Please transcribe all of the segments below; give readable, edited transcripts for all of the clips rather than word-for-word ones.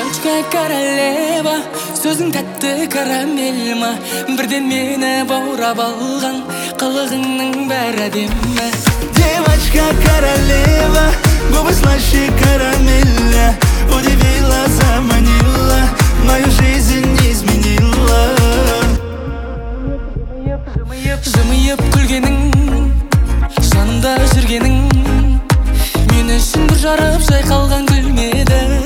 Девочка королева, сөзің тәтті карамель ма, бірден мені баурап алған, қылығыңның бәрі әдемі. Девочка королева, губы слаще карамеля, удивила, заманила, мою жизнь изменила. Жымиып күлгенің, жанымда жүргенің, мен үшін бір жарып жайқалған гүлмедің.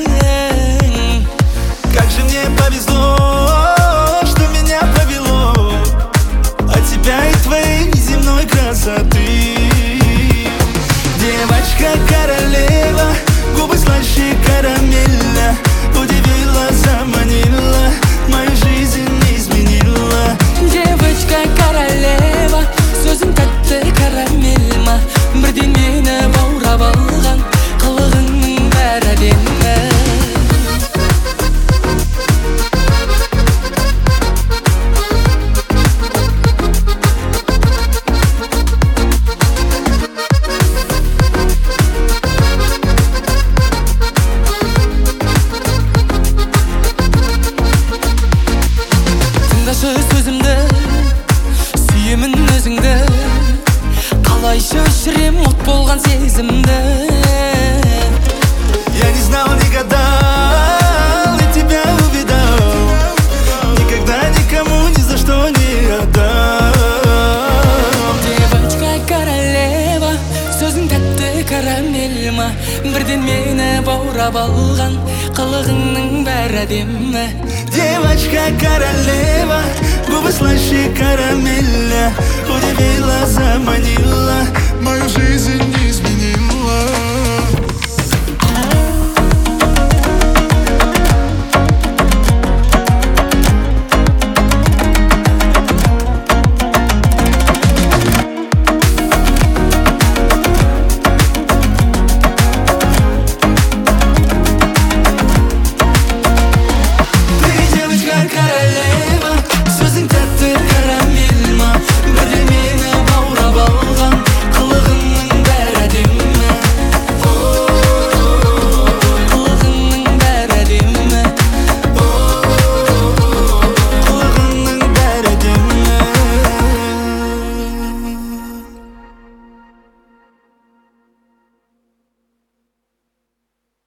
Как же мне повезло, что меня повело от тебя и твоей неземной красоты. Девочка королева, губы слаще карамеля, удивила, заманила, мою жизнь изменила. Девочка королева, сөзің тәтті карамель ма, бірден мені баурап алған, қылығыңның бәрі әдемі. Тыңдашы сөзімді, сүйемін өзіңді, қалайша өшірем от болған сезімді. Я не знал, не гадал, и тебя увидал, никогда никому ни за что не отдам. Девочка королева, сөзің тәтті карамель ма, бірден мені баурап алған, қылығыңның бәрі әдемі. Девочка королева, губы слаще карамеля, удивила, заманила, мою